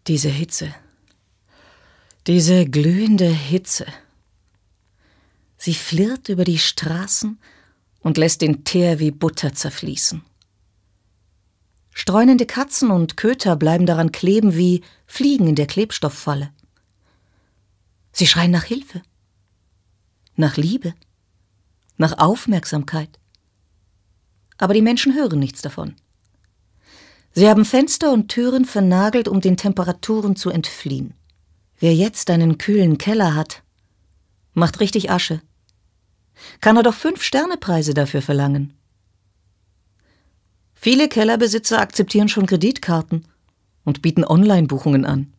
Diese Hitze. Diese glühende Hitze. Sie flirrt über die Straßen und lässt den Teer wie Butter zerfließen. Streunende Katzen und Köter bleiben daran kleben wie Fliegen in der Klebstofffalle. Sie schreien nach Hilfe, nach Liebe, nach Aufmerksamkeit. Aber die Menschen hören nichts davon. Sie haben Fenster und Türen vernagelt, um den Temperaturen zu entfliehen. Wer jetzt einen kühlen Keller hat, macht richtig Asche. Kann er doch 5-Sterne-Preise dafür verlangen. Viele Kellerbesitzer akzeptieren schon Kreditkarten und bieten Online-Buchungen an.